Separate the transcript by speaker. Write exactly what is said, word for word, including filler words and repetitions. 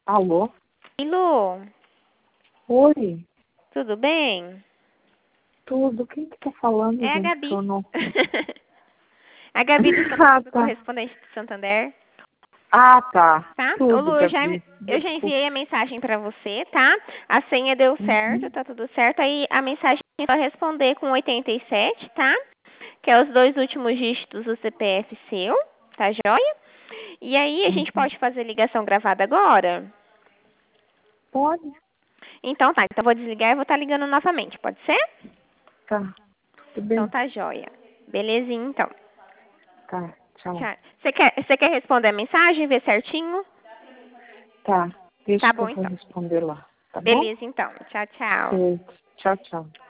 Speaker 1: Alô?
Speaker 2: Oi, Lu,
Speaker 1: Oi,
Speaker 2: tudo bem?
Speaker 1: tudo. Quem que tá falando,
Speaker 2: É a
Speaker 1: gente? Que
Speaker 2: Gabi.
Speaker 1: eu não...
Speaker 2: A Gabi do
Speaker 1: Ah,
Speaker 2: do
Speaker 1: tá.
Speaker 2: correspondente do Santander,
Speaker 1: Ah, tá.
Speaker 2: tá? Ô,
Speaker 1: Tudo,
Speaker 2: Lu, eu já,
Speaker 1: Gabi.
Speaker 2: eu já
Speaker 1: Desculpa.
Speaker 2: enviei a mensagem pra você, tá? A senha deu certo,
Speaker 1: Uhum,
Speaker 2: tá tudo certo. Aí a mensagem é só responder com oitenta e sete, tá? Que é os dois últimos dígitos do C P F seu, tá joia? E aí a gente
Speaker 1: uhum.
Speaker 2: pode fazer ligação gravada agora?
Speaker 1: Pode?
Speaker 2: Então tá, então vou desligar e vou estar ligando novamente, pode ser?
Speaker 1: Tá. Tudo
Speaker 2: Então
Speaker 1: bem?
Speaker 2: tá joia. Belezinha, então.
Speaker 1: Tá. Tchau.
Speaker 2: Tchau. Você quer, você quer responder a mensagem, ver certinho?
Speaker 1: Tá. Deixa
Speaker 2: Tá
Speaker 1: que eu
Speaker 2: bom,
Speaker 1: vou
Speaker 2: então.
Speaker 1: responder lá. Tá bom?
Speaker 2: Beleza, então. Tchau, tchau.
Speaker 1: Certo. Tchau, tchau.